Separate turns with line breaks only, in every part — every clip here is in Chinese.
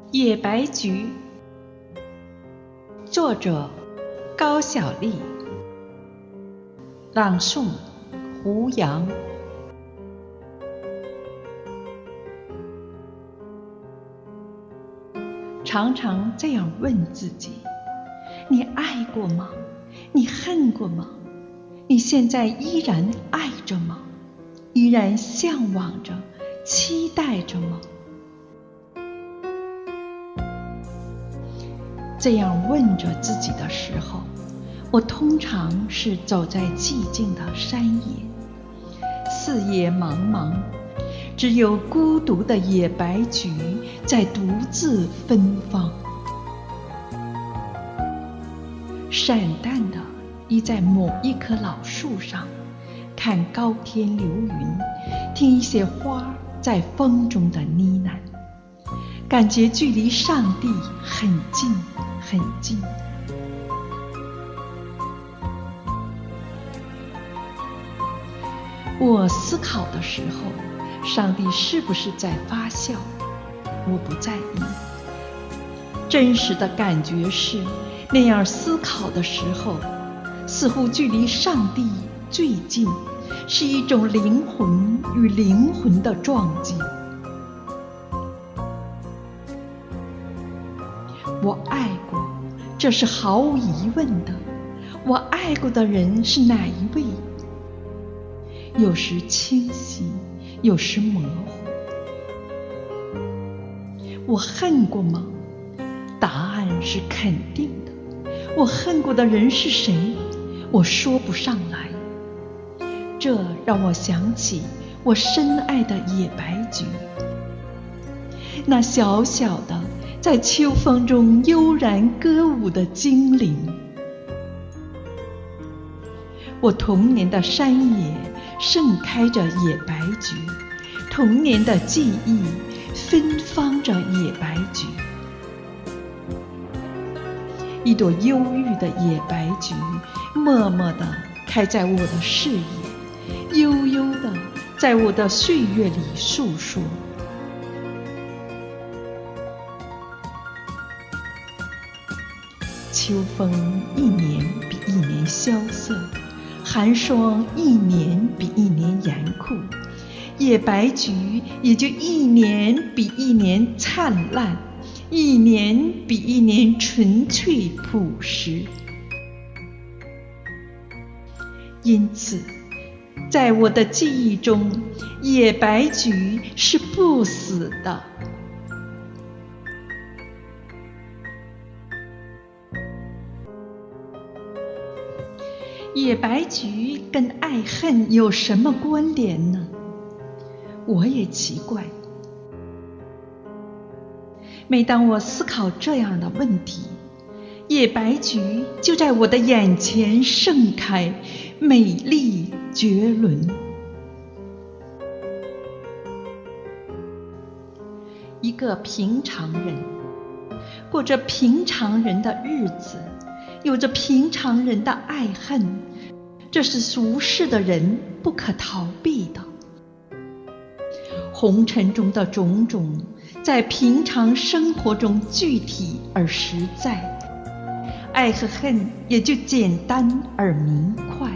野白菊，作者高晓丽，朗诵胡杨。常常这样问自己：你爱过吗？你恨过吗？你现在依然爱着吗？依然向往着、期待着吗？这样问着自己的时候，我通常是走在寂静的山野，四野茫茫，只有孤独的野白菊在独自芬芳，闪淡地依在某一棵老树上，看高天流云，听一些花在风中的呢喃，感觉距离上帝很近很近。我思考的时候，上帝是不是在发笑？我不在意。真实的感觉是，那样思考的时候，似乎距离上帝最近，是一种灵魂与灵魂的撞击。我爱过，这是毫无疑问的。我爱过的人是哪一位？有时清晰，有时模糊。我恨过吗？答案是肯定的。我恨过的人是谁？我说不上来。这让我想起我深爱的野白菊，那小小的在秋风中悠然歌舞的精灵。我童年的山野盛开着野白菊，童年的记忆芬芳着野白菊。一朵忧郁的野白菊默默地开在我的视野，悠悠地在我的岁月里诉说。秋风一年比一年萧瑟，寒霜一年比一年严酷，野白菊也就一年比一年灿烂，一年比一年纯粹朴实。因此，在我的记忆中，野白菊是不死的。野白菊跟爱恨有什么关联呢？我也奇怪。每当我思考这样的问题，野白菊就在我的眼前盛开，美丽绝伦。一个平常人，过着平常人的日子，有着平常人的爱恨，这是俗世的人不可逃避的。红尘中的种种，在平常生活中具体而实在，爱和恨也就简单而明快。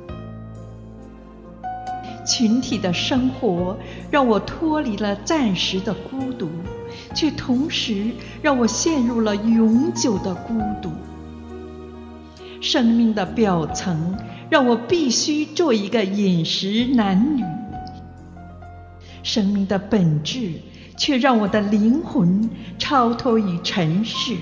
群体的生活让我脱离了暂时的孤独，却同时让我陷入了永久的孤独。生命的表层让我必须做一个饮食男女，生命的本质却让我的灵魂超脱于尘世。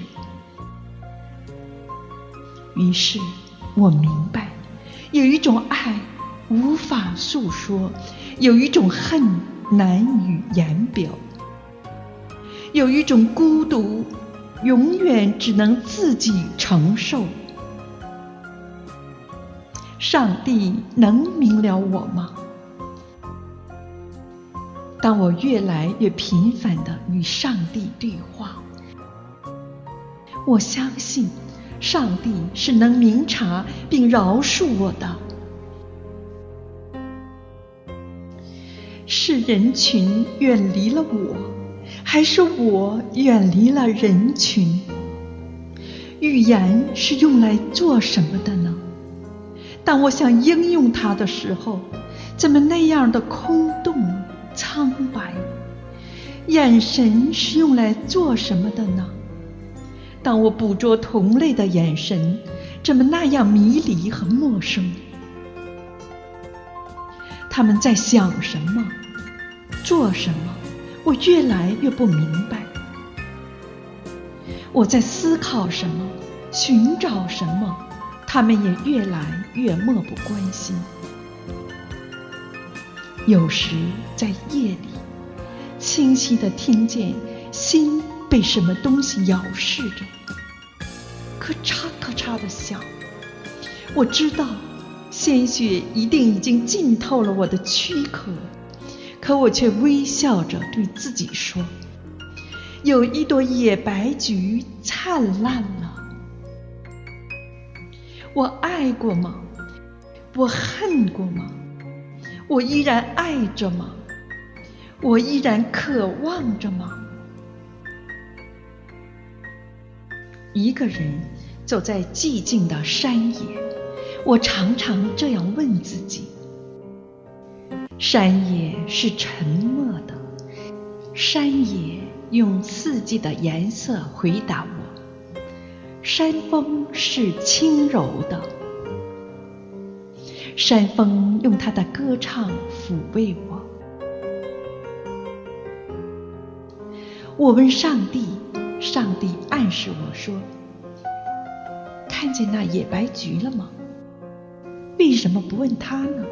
于是我明白，有一种爱无法诉说，有一种恨难以言表，有一种孤独永远只能自己承受。上帝能明了我吗？当我越来越频繁地与上帝对话，我相信上帝是能明察并饶恕我的。是人群远离了我， 还是我远离了人群？语言是用来做什么的呢？当我想应用它的时候，怎么那样的空洞苍白？眼神是用来做什么的呢？当我捕捉同类的眼神，怎么那样迷离和陌生？他们在想什么，做什么，我越来越不明白。我在思考什么，寻找什么，他们也越来越漠不关心。有时在夜里，清晰地听见心被什么东西咬噬着，咔嚓咔嚓地响。我知道鲜血一定已经浸透了我的躯壳，可我却微笑着对自己说，有一朵野白菊灿烂了。我爱过吗？我恨过吗？我依然爱着吗？我依然渴望着吗？一个人走在寂静的山野，我常常这样问自己。山野是沉默的，山野用四季的颜色回答我，山风是轻柔的，山风用它的歌唱抚慰我。我问上帝，上帝暗示我说，看见那野白菊了吗？为什么不问他呢？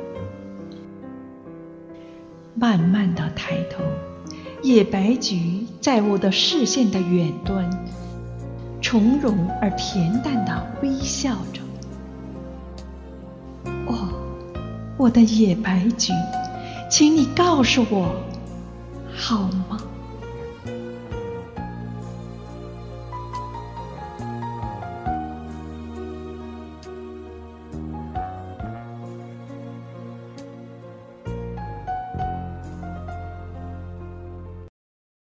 慢慢地抬头，野白菊在我的视线的远端，从容而恬淡地微笑着。哦，我的野白菊，请你告诉我，好吗？